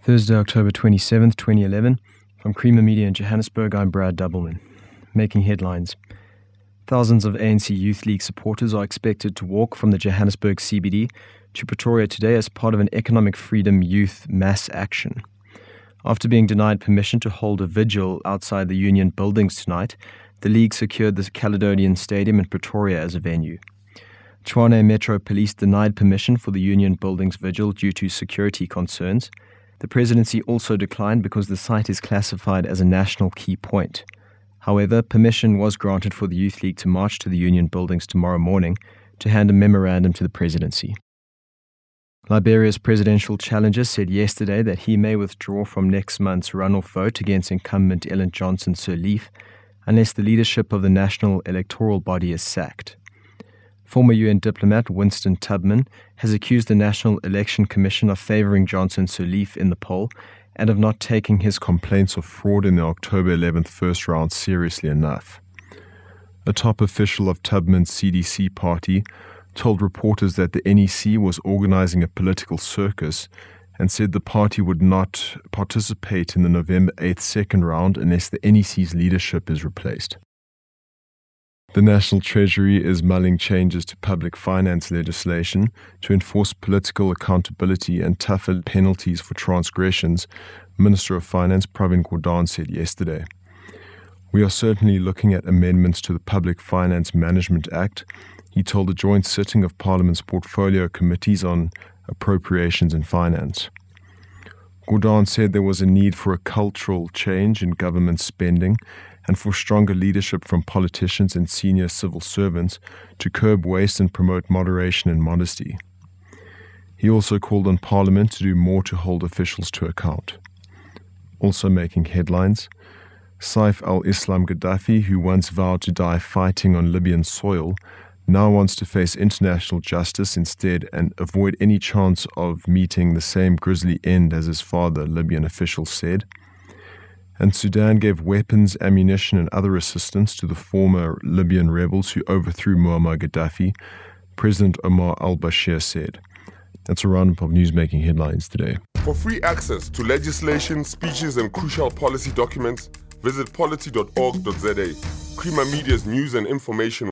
Thursday, October 27th, 2011. From Creamer Media in Johannesburg, I'm Brad Doubleman. Making headlines. Thousands of ANC Youth League supporters are expected to walk from the Johannesburg CBD to Pretoria today as part of an economic freedom youth mass action. After being denied permission to hold a vigil outside the Union buildings tonight, the League secured the Caledonian Stadium in Pretoria as a venue. Tshwane Metro Police denied permission for the Union buildings vigil due to security concerns. The presidency also declined because the site is classified as a national key point. However, permission was granted for the Youth League to march to the Union buildings tomorrow morning to hand a memorandum to the presidency. Liberia's presidential challenger said yesterday that he may withdraw from next month's runoff vote against incumbent Ellen Johnson Sirleaf unless the leadership of the national electoral body is sacked. Former UN diplomat Winston Tubman has accused the National Election Commission of favouring Johnson Sirleaf in the poll and of not taking his complaints of fraud in the October 11th first round seriously enough. A top official of Tubman's CDC party told reporters that the NEC was organising a political circus and said the party would not participate in the November 8th second round unless the NEC's leadership is replaced. The National Treasury is mulling changes to public finance legislation to enforce political accountability and tougher penalties for transgressions, Minister of Finance Pravin Gordhan said yesterday. We are certainly looking at amendments to the Public Finance Management Act, he told a joint sitting of Parliament's portfolio committees on appropriations and finance. Gordhan said there was a need for a cultural change in government spending and for stronger leadership from politicians and senior civil servants to curb waste and promote moderation and modesty. He also called on Parliament to do more to hold officials to account. Also making headlines, Saif al-Islam Gaddafi, who once vowed to die fighting on Libyan soil, now wants to face international justice instead and avoid any chance of meeting the same grisly end as his father, Libyan officials said. And Sudan gave weapons, ammunition and other assistance to the former Libyan rebels who overthrew Muammar Gaddafi, President Omar al-Bashir said. That's a roundup of news-making headlines today. For free access to legislation, speeches and crucial policy documents, visit polity.org.za. Creamer Media's news and information